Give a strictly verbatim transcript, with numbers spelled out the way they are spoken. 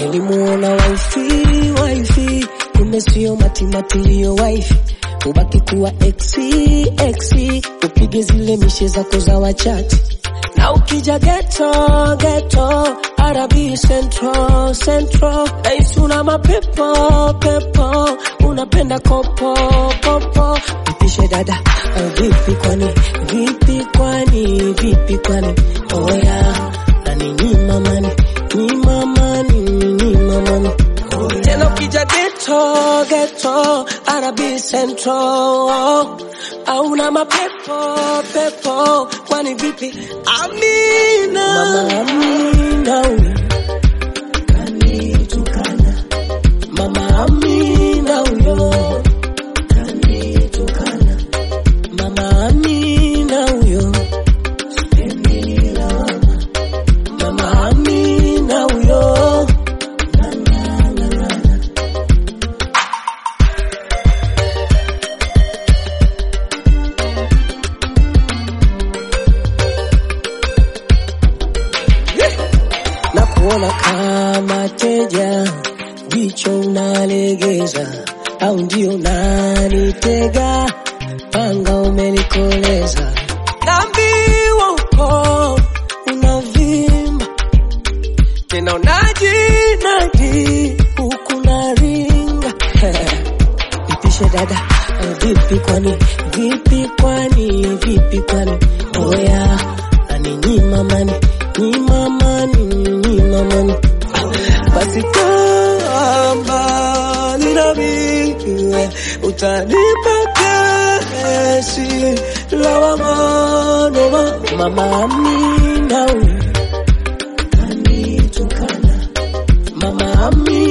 Nilimuona wifi, wifi, kumbe sio matimatilio wifi. Ubaki kuwa exi, exi, upige zile mishe zako za wachati. Na ukija ghetto, ghetto, Arabi Central, Central. Aisi una mapepo, pepo, unapenda kopo, kopo. Nipishe dada, vipi kwani, vipi kwani, vipi kwani. Oh yeah, na nini mamani, ni mamani, ni mamani. Tena ukija ghetto, ghetto, Arabi Central. Auna mapepo, pepo, kwani vipi? Amina, Mama Amina, kanitukana. Mama Amina uyo, kanitukana. Mama Amina uyo, Emila. Mama Amina uyo, na na na na. Nakuona kama teja, jicho unalegeza, au ndio unanitega, panga umenikoleza. Naambiwa uko unavimba, tena unajinadi huku naringa. Nipishe dada, vipi kwani, vipi kwani, vipi kwani. Oh yeah, na nini mamani, ni mamani, ni mamani. Basi kama ninabiwe, utanipa kesi lawama noma. Mama Amina, kanitukana. Mama Amina.